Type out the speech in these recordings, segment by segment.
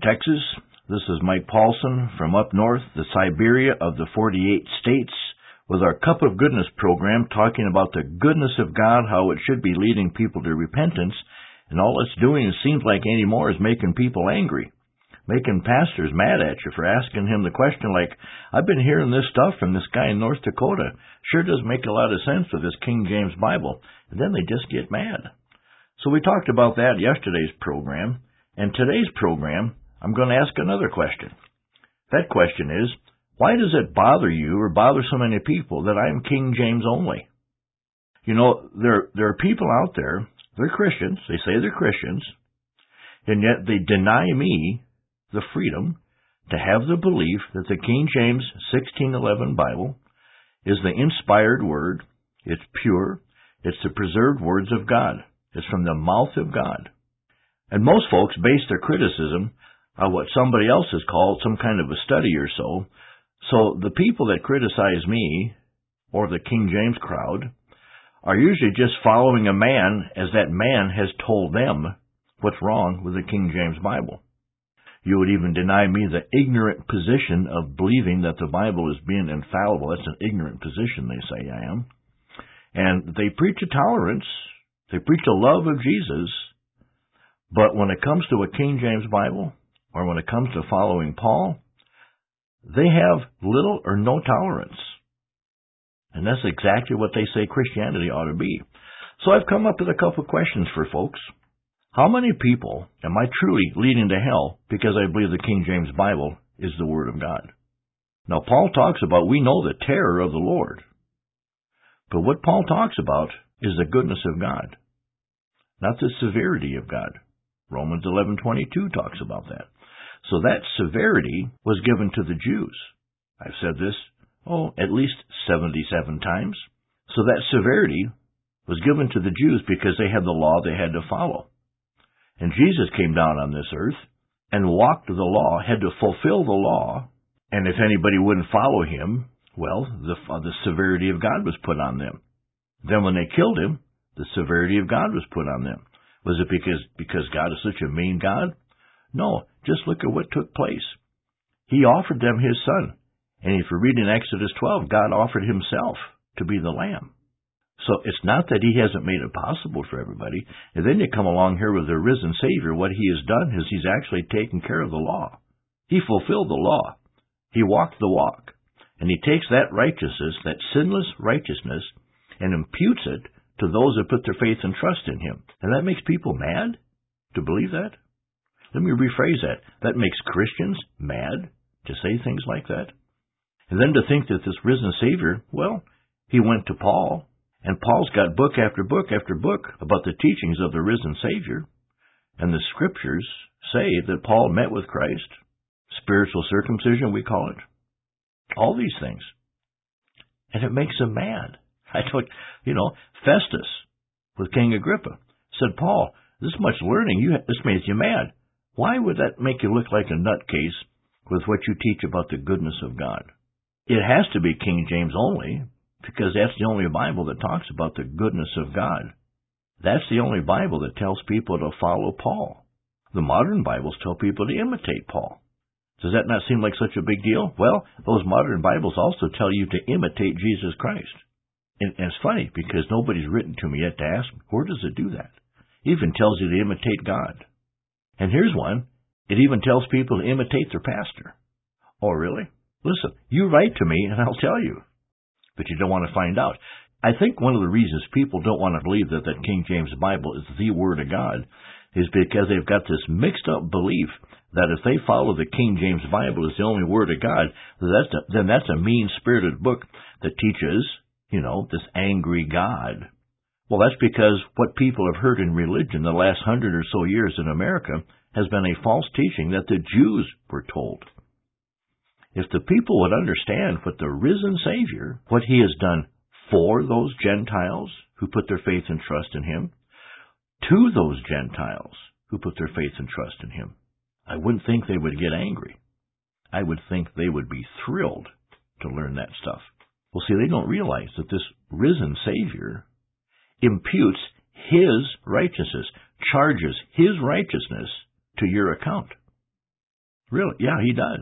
Texas. This is Mike Paulson from up north, the Siberia of the 48 states, with our Cup of Goodness program talking about the goodness of God, how it should be leading people to repentance, and all it's doing, it seems like anymore, is making people angry, making pastors mad at you for asking him the question like, I've been hearing this stuff from this guy in North Dakota. Sure does make a lot of sense with this King James Bible. And then they just get mad. So we talked about that yesterday's program. And today's program, I'm going to ask another question. That question is, why does it bother you or bother so many people that I'm King James only? You know, there are people out there, they're Christians, they say they're Christians, and yet they deny me the freedom to have the belief that the King James 1611 Bible is the inspired word, it's pure, it's the preserved words of God. It's from the mouth of God. And most folks base their criticism on what somebody else has called some kind of a study or so. So the people that criticize me, or the King James crowd, are usually just following a man as that man has told them what's wrong with the King James Bible. You would even deny me the ignorant position of believing that the Bible is being infallible. That's an ignorant position, they say I am. And they preach a tolerance, they preach a love of Jesus, but when it comes to a King James Bible, or when it comes to following Paul, they have little or no tolerance. And that's exactly what they say Christianity ought to be. So I've come up with a couple of questions for folks. How many people am I truly leading to hell because I believe the King James Bible is the Word of God? Now, Paul talks about, we know the terror of the Lord. But what Paul talks about is the goodness of God, not the severity of God. Romans 11:22 talks about that. So that severity was given to the Jews. I've said this, at least 77 times. So that severity was given to the Jews because they had the law they had to follow. And Jesus came down on this earth and walked the law, had to fulfill the law, and if anybody wouldn't follow him, well, the severity of God was put on them. Then when they killed him, the severity of God was put on them. Was it because God is such a mean God? No, just look at what took place. He offered them his son. And if you read in Exodus 12, God offered himself to be the lamb. So it's not that he hasn't made it possible for everybody. And then you come along here with the risen Savior. What he has done is he's actually taken care of the law. He fulfilled the law. He walked the walk. And he takes that righteousness, that sinless righteousness, and imputes it to those that put their faith and trust in him. And that makes people mad to believe that? Let me rephrase that. That makes Christians mad to say things like that? And then to think that this risen Savior, well, he went to Paul, and Paul's got book after book after book about the teachings of the risen Savior, and the Scriptures say that Paul met with Christ, spiritual circumcision we call it, all these things. And it makes them mad. I thought, Festus with King Agrippa said, Paul, this much learning, this makes you mad. Why would that make you look like a nutcase with what you teach about the goodness of God? It has to be King James only, because that's the only Bible that talks about the goodness of God. That's the only Bible that tells people to follow Paul. The modern Bibles tell people to imitate Paul. Does that not seem like such a big deal? Well, those modern Bibles also tell you to imitate Jesus Christ. And it's funny, because nobody's written to me yet to ask me, where does it do that? It even tells you to imitate God. And here's one. It even tells people to imitate their pastor. Oh, really? Listen, you write to me and I'll tell you. But you don't want to find out. I think one of the reasons people don't want to believe that King James Bible is the Word of God is because they've got this mixed up belief that if they follow the King James Bible as the only Word of God, then that's a mean-spirited book that teaches, this angry God. Well, that's because what people have heard in religion the last 100 or so years in America has been a false teaching that the Jews were told. If the people would understand what the risen Savior, what he has done for those Gentiles who put their faith and trust in him, to those Gentiles who put their faith and trust in him, I wouldn't think they would get angry. I would think they would be thrilled to learn that stuff. Well, see, they don't realize that this risen Savior imputes his righteousness, charges his righteousness to your account. Really? Yeah, he does.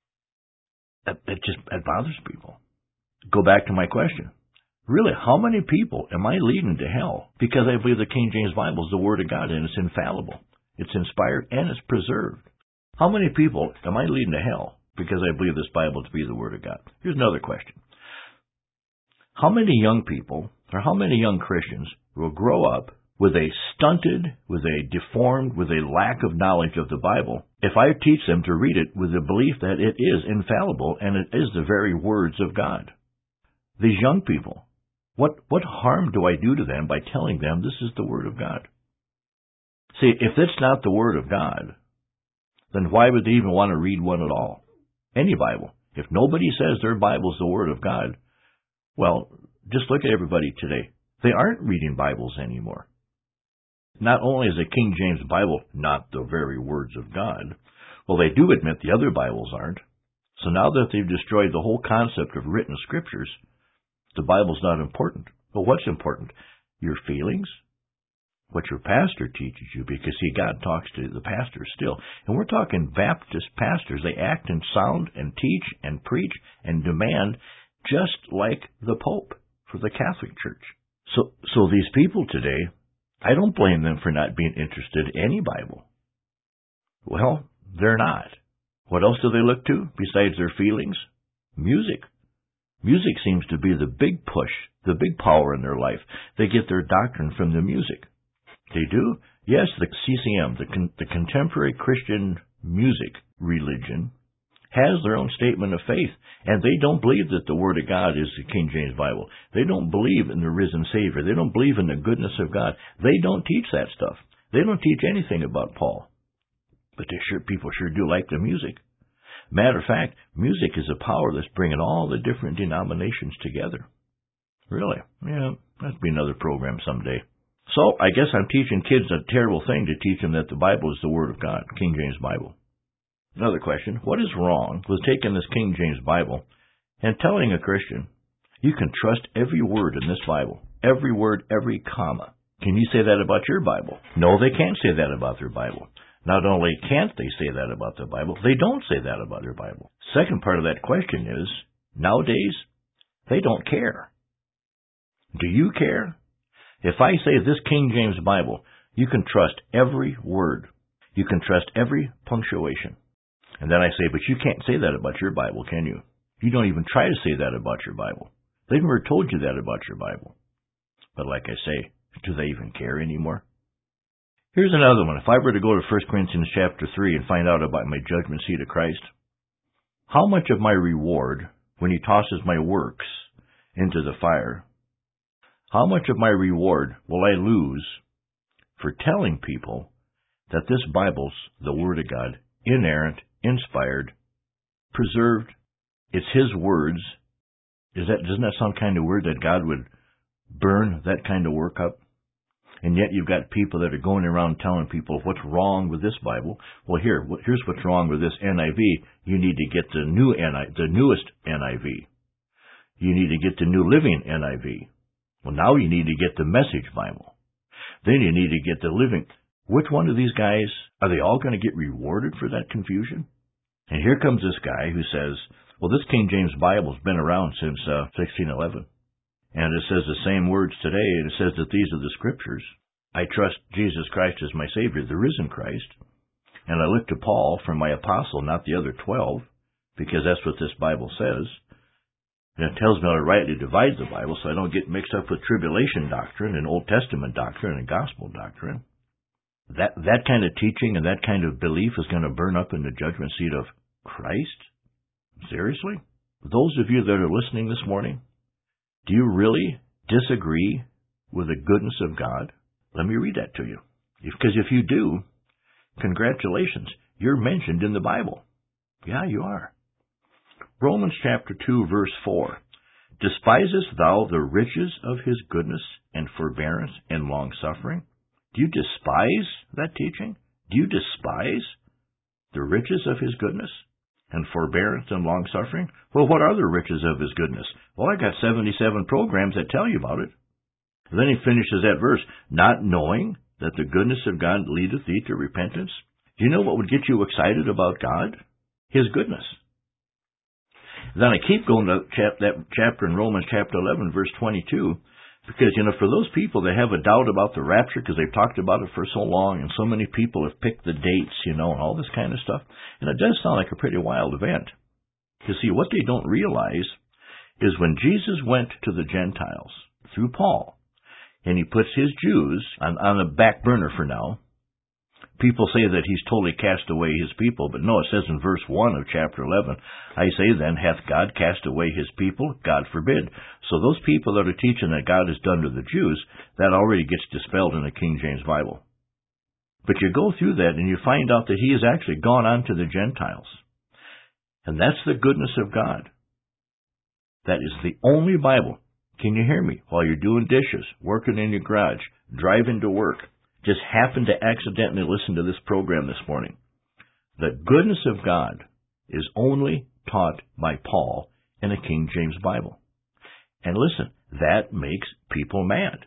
It bothers people. Go back to my question. Really, how many people am I leading to hell because I believe the King James Bible is the Word of God and it's infallible, it's inspired, and it's preserved? How many people am I leading to hell because I believe this Bible to be the Word of God? Here's another question. How many young people or how many young Christians will grow up with a stunted, with a deformed, with a lack of knowledge of the Bible if I teach them to read it with the belief that it is infallible and it is the very words of God? These young people, what harm do I do to them by telling them this is the Word of God? See, if it's not the Word of God, then why would they even want to read one at all? Any Bible. If nobody says their Bible is the Word of God, well, just look at everybody today. They aren't reading Bibles anymore. Not only is the King James Bible not the very words of God, well, they do admit the other Bibles aren't. So now that they've destroyed the whole concept of written scriptures, the Bible's not important. But what's important? Your feelings? What your pastor teaches you, because, see, God talks to the pastors still. And we're talking Baptist pastors. They act and sound and teach and preach and demand just like the Pope for the Catholic Church. So these people today, I don't blame them for not being interested in any Bible. Well, they're not. What else do they look to besides their feelings? Music. Music seems to be the big push, the big power in their life. They get their doctrine from the music. They do? Yes, the CCM, the Contemporary Christian Music Religion, has their own statement of faith, and they don't believe that the Word of God is the King James Bible. They don't believe in the risen Savior. They don't believe in the goodness of God. They don't teach that stuff. They don't teach anything about Paul. But people sure do like the music. Matter of fact, music is a power that's bringing all the different denominations together. Really? Yeah, that'd be another program someday. So, I guess I'm teaching kids a terrible thing to teach them that the Bible is the Word of God, King James Bible. Another question, what is wrong with taking this King James Bible and telling a Christian, you can trust every word in this Bible, every word, every comma? Can you say that about your Bible? No, they can't say that about their Bible. Not only can't they say that about the Bible, they don't say that about their Bible. Second part of that question is, nowadays, they don't care. Do you care? If I say this King James Bible, you can trust every word. You can trust every punctuation. And then I say, but you can't say that about your Bible, can you? You don't even try to say that about your Bible. They've never told you that about your Bible. But like I say, do they even care anymore? Here's another one. If I were to go to 1 Corinthians chapter 3 and find out about my judgment seat of Christ, how much of my reward, when he tosses my works into the fire, how much of my reward will I lose for telling people that this Bible's the Word of God, inerrant, inspired, preserved, it's His words? Doesn't that sound kind of weird that God would burn that kind of work up? And yet you've got people that are going around telling people what's wrong with this Bible. Well, here's what's wrong with this NIV. You need to get the newest NIV. You need to get the New Living NIV. Well, now you need to get the Message Bible. Then you need to get the Living. Which one of these guys, are they all going to get rewarded for that confusion? And here comes this guy who says, well, this King James Bible's been around since 1611. And it says the same words today, and it says that these are the Scriptures. I trust Jesus Christ as my Savior, the risen Christ. And I look to Paul for my apostle, not the other 12, because that's what this Bible says. And it tells me how to rightly divide the Bible so I don't get mixed up with tribulation doctrine and Old Testament doctrine and gospel doctrine. That kind of teaching and that kind of belief is going to burn up in the judgment seat of Christ? Seriously? Those of you that are listening this morning, do you really disagree with the goodness of God? Let me read that to you. Because if you do, congratulations, you're mentioned in the Bible. Yeah, you are. Romans chapter 2, verse 4. Despisest thou the riches of His goodness and forbearance and long-suffering? Do you despise that teaching? Do you despise the riches of His goodness and forbearance and long-suffering? Well, what are the riches of His goodness? Well, I got 77 programs that tell you about it. And then he finishes that verse, not knowing that the goodness of God leadeth thee to repentance. Do you know what would get you excited about God? His goodness. Then I keep going to that chapter in Romans chapter 11, verse 22, because, for those people that have a doubt about the rapture because they've talked about it for so long and so many people have picked the dates, and all this kind of stuff, and it does sound like a pretty wild event. You see, what they don't realize is when Jesus went to the Gentiles through Paul, and he puts his Jews on the back burner for now. People say that he's totally cast away his people, but no, it says in verse 1 of chapter 11, I say then, hath God cast away his people? God forbid. So those people that are teaching that God has done to the Jews, that already gets dispelled in the King James Bible. But you go through that and you find out that he has actually gone on to the Gentiles. And that's the goodness of God. That is the only Bible. Can you hear me? While you're doing dishes, working in your garage, driving to work, just happened to accidentally listen to this program this morning. The goodness of God is only taught by Paul in the King James Bible. And listen, that makes people mad.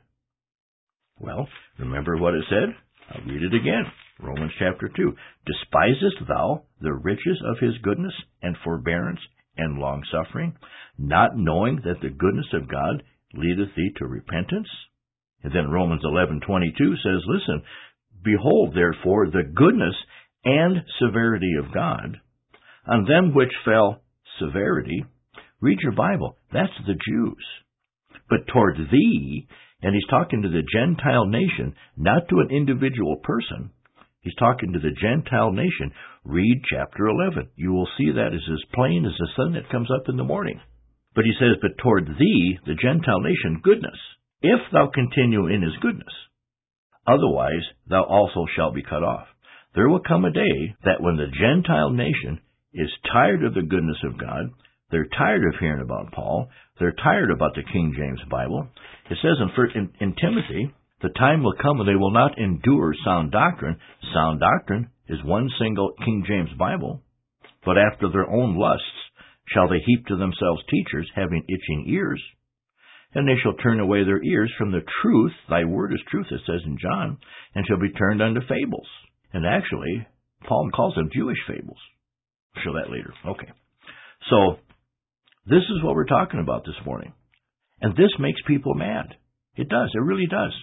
Well, remember what it said? I'll read it again. Romans chapter 2. Despisest thou the riches of his goodness and forbearance and long-suffering, not knowing that the goodness of God leadeth thee to repentance? And then Romans 11:22 says, listen, behold, therefore, the goodness and severity of God on them which fell severity. Read your Bible. That's the Jews. But toward thee, and he's talking to the Gentile nation, not to an individual person. He's talking to the Gentile nation. Read chapter 11. You will see that is as plain as the sun that comes up in the morning. But he says, but toward thee, the Gentile nation, goodness, if thou continue in his goodness. Otherwise, thou also shalt be cut off. There will come a day that when the Gentile nation is tired of the goodness of God, they're tired of hearing about Paul, they're tired about the King James Bible. It says in Timothy, the time will come when they will not endure sound doctrine. Sound doctrine is one single King James Bible. But after their own lusts shall they heap to themselves teachers having itching ears. And they shall turn away their ears from the truth. Thy word is truth, it says in John, and shall be turned unto fables. And actually, Paul calls them Jewish fables. I'll show that later. Okay. So, this is what we're talking about this morning. And this makes people mad. It does. It really does.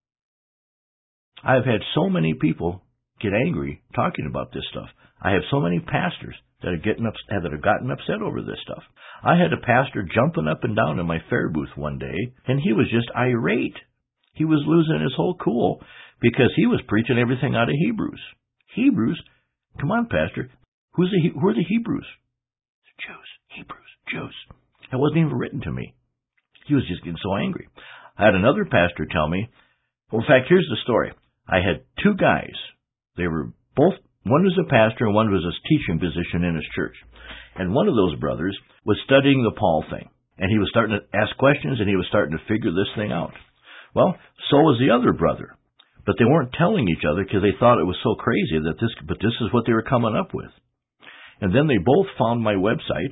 I've had so many people get angry talking about this stuff. I have so many pastors that have gotten upset over this stuff. I had a pastor jumping up and down in my fair booth one day, and he was just irate. He was losing his whole cool because he was preaching everything out of Hebrews. Hebrews? Come on, Pastor. Who are the Hebrews? Jews. Hebrews. Jews. That wasn't even written to me. He was just getting so angry. I had another pastor tell me, well, in fact, here's the story. I had two guys. They were both, one was a pastor and one was a teaching position in his church. And one of those brothers was studying the Paul thing. And he was starting to ask questions and he was starting to figure this thing out. Well, so was the other brother. But they weren't telling each other because they thought it was so crazy but this is what they were coming up with. And then they both found my website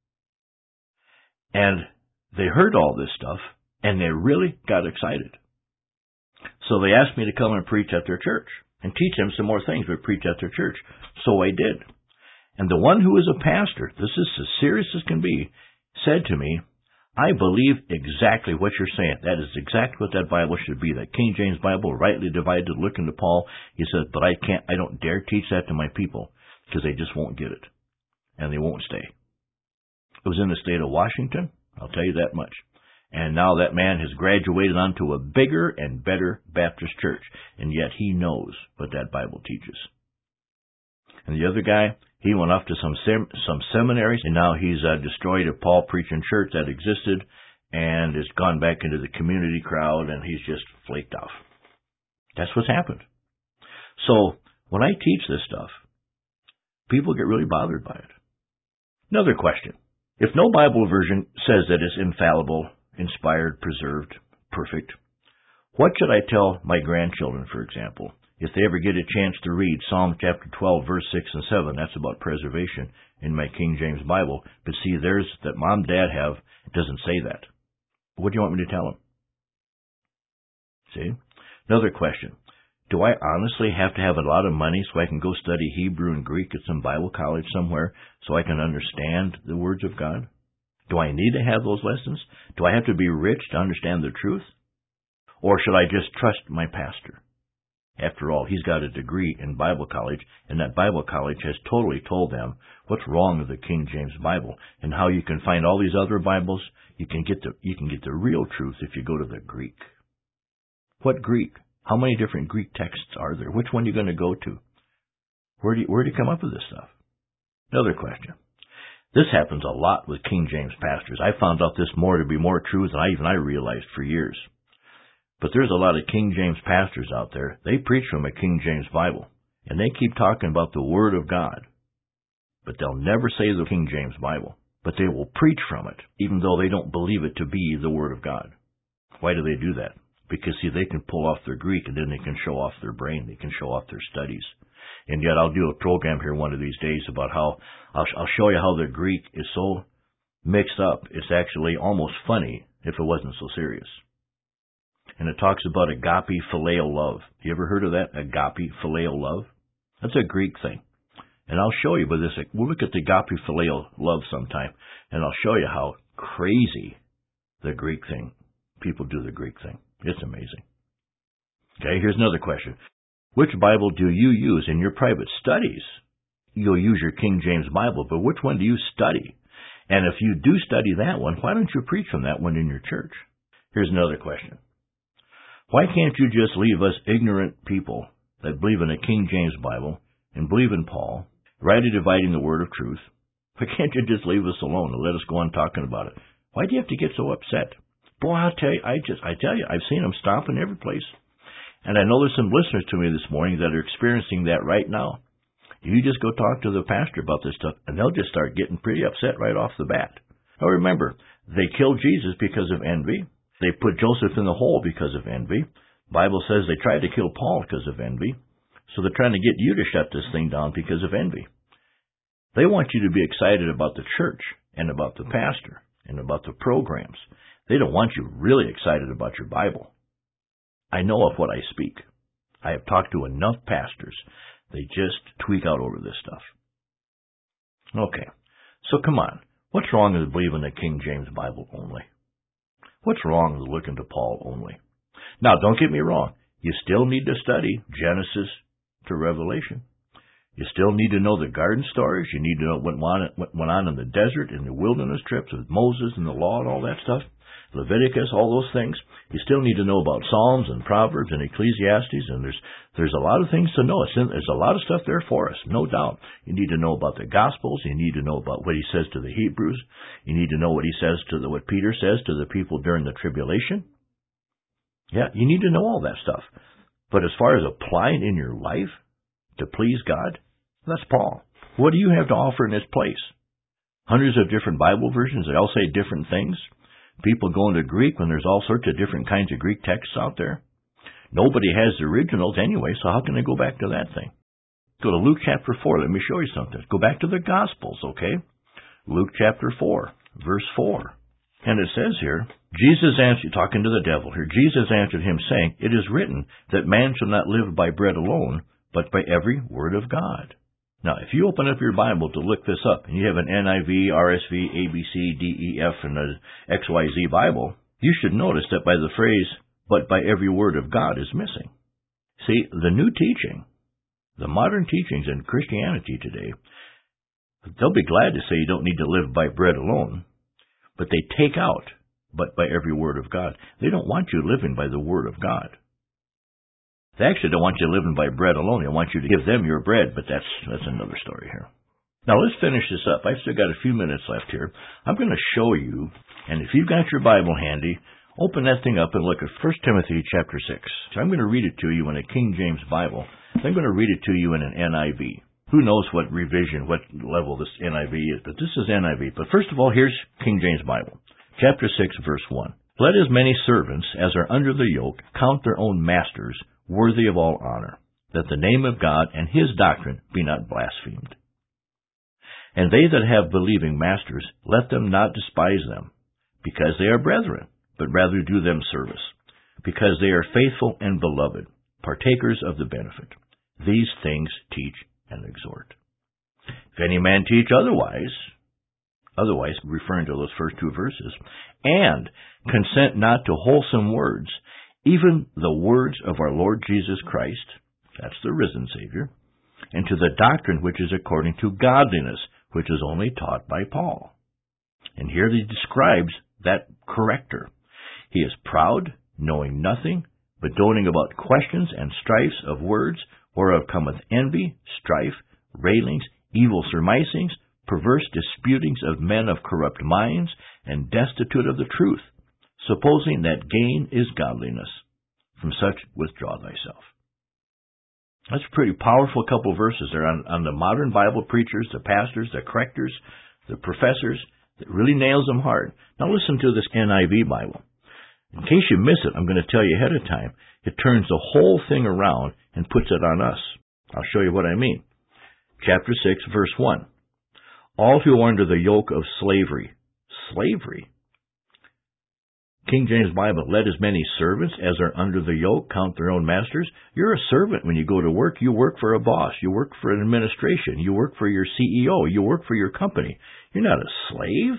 and they heard all this stuff and they really got excited. So they asked me to come and preach at their church and teach them some more things, but preach at their church. So I did. And the one who was a pastor, this is as serious as can be, said to me, I believe exactly what you're saying. That is exactly what that Bible should be. That King James Bible, rightly divided, looking to Paul. He says, but I don't dare teach that to my people because they just won't get it. And they won't stay. It was in the state of Washington. I'll tell you that much. And now that man has graduated onto a bigger and better Baptist church. And yet he knows what that Bible teaches. And the other guy, he went off to some seminaries, and now he's destroyed a Paul preaching church that existed, and has gone back into the community crowd, and he's just flaked off. That's what's happened. So, when I teach this stuff, people get really bothered by it. Another question. If no Bible version says that it's infallible, inspired, preserved, perfect, what should I tell my grandchildren, for example, if they ever get a chance to read Psalm chapter 12, verse 6 and 7? That's about preservation in my King James Bible. But see, theirs that Mom and Dad have, it doesn't say that. What do you want me to tell them? See? Another question. Do I honestly have to have a lot of money so I can go study Hebrew and Greek at some Bible college somewhere so I can understand the words of God? Do I need to have those lessons? Do I have to be rich to understand the truth? Or should I just trust my pastor? After all, he's got a degree in Bible college, and that Bible college has totally told them what's wrong with the King James Bible and how you can find all these other Bibles. You can get the real truth if you go to the Greek. What Greek? How many different Greek texts are there? Which one are you going to go to? Where do you come up with this stuff? Another question. This happens a lot with King James pastors. I found out this to be more true than I realized for years. But there's a lot of King James pastors out there. They preach from a King James Bible, and they keep talking about the Word of God. But they'll never say the King James Bible. But they will preach from it, even though they don't believe it to be the Word of God. Why do they do that? Because, see, they can pull off their Greek, and then they can show off their brain. They can show off their studies. And yet I'll do a program here one of these days about how I'll show you how the Greek is so mixed up. It's actually almost funny if it wasn't so serious. And it talks about agape phileo love. You ever heard of that? Agape phileo love? That's a Greek thing. And I'll show you, but we'll look at the agape phileo love sometime, and I'll show you how crazy the Greek thing, people do the Greek thing. It's amazing. Okay, here's another question. Which Bible do you use in your private studies? You'll use your King James Bible, but which one do you study? And if you do study that one, why don't you preach from that one in your church? Here's another question. Why can't you just leave us ignorant people that believe in a King James Bible and believe in Paul, rightly dividing the word of truth? Why can't you just leave us alone and let us go on talking about it? Why do you have to get so upset? Boy, I'll tell you, I've seen them stomping every place. And I know there's some listeners to me this morning that are experiencing that right now. You just go talk to the pastor about this stuff, and they'll just start getting pretty upset right off the bat. Now remember, they killed Jesus because of envy. They put Joseph in the hole because of envy. The Bible says they tried to kill Paul because of envy. So they're trying to get you to shut this thing down because of envy. They want you to be excited about the church and about the pastor and about the programs. They don't want you really excited about your Bible. I know of what I speak. I have talked to enough pastors. They just tweak out over this stuff. Okay, so come on. What's wrong with believing the King James Bible only? What's wrong with looking to Paul only? Now, don't get me wrong. You still need to study Genesis to Revelation. You still need to know the garden stories. You need to know what went on in the desert, in the wilderness trips with Moses and the law and all that stuff. Leviticus, all those things. You still need to know about Psalms and Proverbs and Ecclesiastes, and there's a lot of things to know. There's a lot of stuff there for us, no doubt. You need to know about the Gospels. You need to know about what he says to the Hebrews. You need to know what he says what Peter says to the people during the tribulation. Yeah, you need to know all that stuff. But as far as applying in your life to please God, that's Paul. What do you have to offer in his place? Hundreds of different Bible versions. They all say different things. People go into Greek when there's all sorts of different kinds of Greek texts out there. Nobody has the originals anyway, so how can they go back to that thing? Go to Luke chapter 4. Let me show you something. Go back to the Gospels, okay? Luke chapter 4, verse 4. And it says here, Jesus answered, talking to the devil here, Jesus answered him, saying, "It is written that man shall not live by bread alone, but by every word of God." Now, if you open up your Bible to look this up, and you have an NIV, RSV, ABC, DEF, and an XYZ Bible, you should notice that by the phrase, "but by every word of God," is missing. See, the new teaching, the modern teachings in Christianity today, they'll be glad to say you don't need to live by bread alone, but they take out, "but by every word of God." They don't want you living by the word of God. They actually don't want you living by bread alone. They want you to give them your bread, but that's another story here. Now, let's finish this up. I've still got a few minutes left here. I'm going to show you, and if you've got your Bible handy, open that thing up and look at 1 Timothy chapter 6. So I'm going to read it to you in a King James Bible. I'm going to read it to you in an NIV. Who knows what revision, what level this NIV is, but this is NIV. But first of all, here's King James Bible. Chapter 6, verse 1. "Let as many servants as are under the yoke count their own masters worthy of all honor, that the name of God and his doctrine be not blasphemed. And they that have believing masters, let them not despise them, because they are brethren, but rather do them service, because they are faithful and beloved. partakers of the benefit. These things teach and exhort. If any man teach otherwise, referring to those first two verses, and consent not to wholesome words, even the words of our Lord Jesus Christ, that's the risen Savior, and to the doctrine which is according to godliness, which is only taught by Paul. And here he describes that corrector. He is proud, knowing nothing, but doting about questions and strifes of words, whereof cometh envy, strife, railings, evil surmisings, perverse disputings of men of corrupt minds, and destitute of the truth, supposing that gain is godliness. From such withdraw thyself. That's a pretty powerful couple of verses there on the modern Bible preachers, the pastors, the correctors, the professors. It really nails them hard. Now listen to this NIV Bible. In case you miss it, I'm going to tell you ahead of time. It turns the whole thing around and puts it on us. I'll show you what I mean. Chapter 6, verse 1. All who are under the yoke of slavery. Slavery? King James Bible, let as many servants as are under the yoke count their own masters. You're a servant when you go to work. You work for a boss. You work for an administration. You work for your CEO. You work for your company. You're not a slave.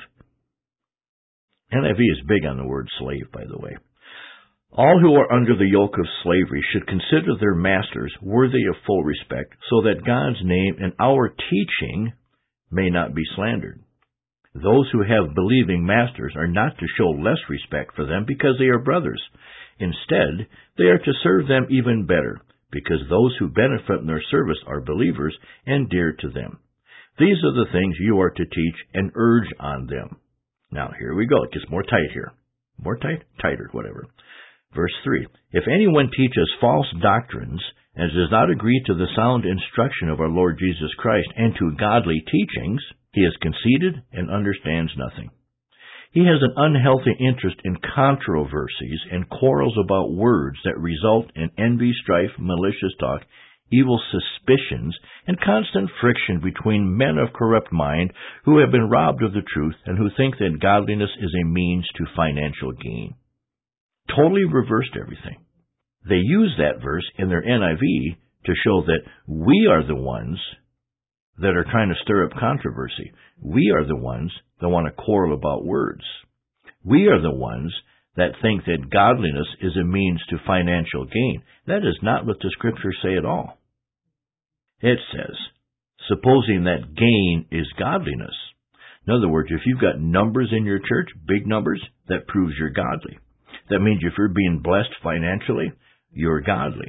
NIV is big on the word slave, by the way. All who are under the yoke of slavery should consider their masters worthy of full respect, so that God's name and our teaching may not be slandered. Those who have believing masters are not to show less respect for them because they are brothers. Instead, they are to serve them even better, because those who benefit from their service are believers and dear to them. These are the things you are to teach and urge on them. Now, here we go. It gets more tight here. More tight? Tighter, whatever. Verse 3. If anyone teaches false doctrines and does not agree to the sound instruction of our Lord Jesus Christ and to godly teachings, he is conceited and understands nothing. He has an unhealthy interest in controversies and quarrels about words that result in envy, strife, malicious talk, evil suspicions, and constant friction between men of corrupt mind who have been robbed of the truth and who think that godliness is a means to financial gain. Totally reversed everything. They use that verse in their NIV to show that we are the ones that are trying to stir up controversy. We are the ones that want to quarrel about words. We are the ones that think that godliness is a means to financial gain. That is not what the Scriptures say at all. It says, supposing that gain is godliness. In other words, if you've got numbers in your church, big numbers, that proves you're godly. That means if you're being blessed financially, you're godly.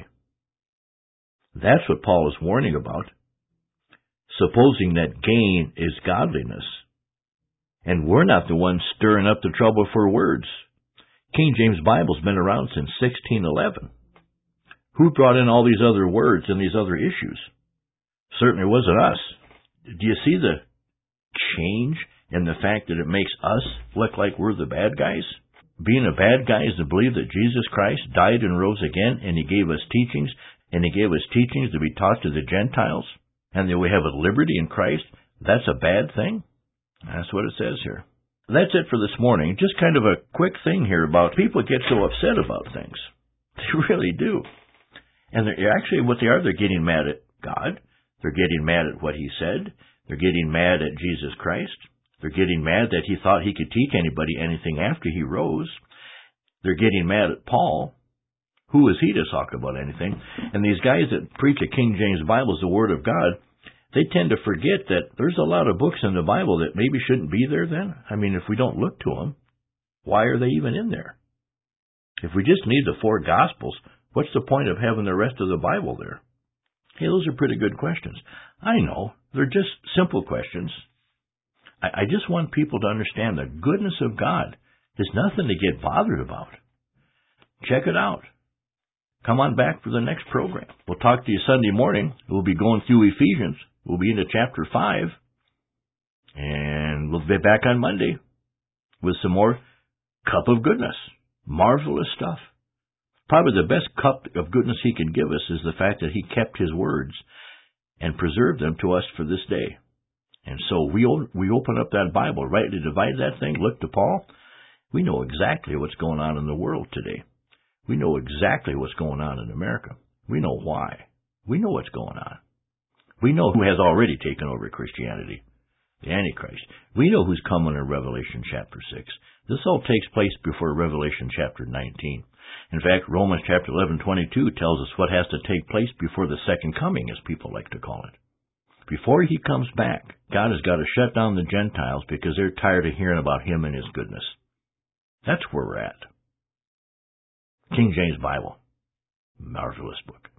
That's what Paul is warning about. Supposing that gain is godliness. And we're not the ones stirring up the trouble for words. King James Bible's been around since 1611. Who brought in all these other words and these other issues? Certainly wasn't us. Do you see the change in the fact that it makes us look like we're the bad guys? Being a bad guy is to believe that Jesus Christ died and rose again, and He gave us teachings, to be taught to the Gentiles, and that we have a liberty in Christ. That's a bad thing? That's what it says here. That's it for this morning. Just kind of a quick thing here about people get so upset about things. They really do. And they're getting mad at God. They're getting mad at what He said. They're getting mad at Jesus Christ. They're getting mad that He thought He could teach anybody anything after He rose. They're getting mad at Paul. Who is he to talk about anything? And these guys that preach a King James Bible as the Word of God, they tend to forget that there's a lot of books in the Bible that maybe shouldn't be there then. I mean, if we don't look to them, why are they even in there? If we just need the 4 Gospels, what's the point of having the rest of the Bible there? Hey, those are pretty good questions. I know. They're just simple questions. I just want people to understand the goodness of God is nothing to get bothered about. Check it out. Come on back for the next program. We'll talk to you Sunday morning. We'll be going through Ephesians. We'll be into chapter 5. And we'll be back on Monday with some more cup of goodness. Marvelous stuff. Probably the best cup of goodness He can give us is the fact that He kept His words and preserved them to us for this day. And so we open up that Bible, rightly divide that thing, look to Paul. We know exactly what's going on in the world today. We know exactly what's going on in America. We know why. We know what's going on. We know who has already taken over Christianity, the Antichrist. We know who's coming in Revelation chapter 6. This all takes place before Revelation chapter 19. In fact, Romans chapter 11:22 tells us what has to take place before the second coming, as people like to call it. Before he comes back, God has got to shut down the Gentiles because they're tired of hearing about him and his goodness. That's where we're at. King James Bible. Marvelous book.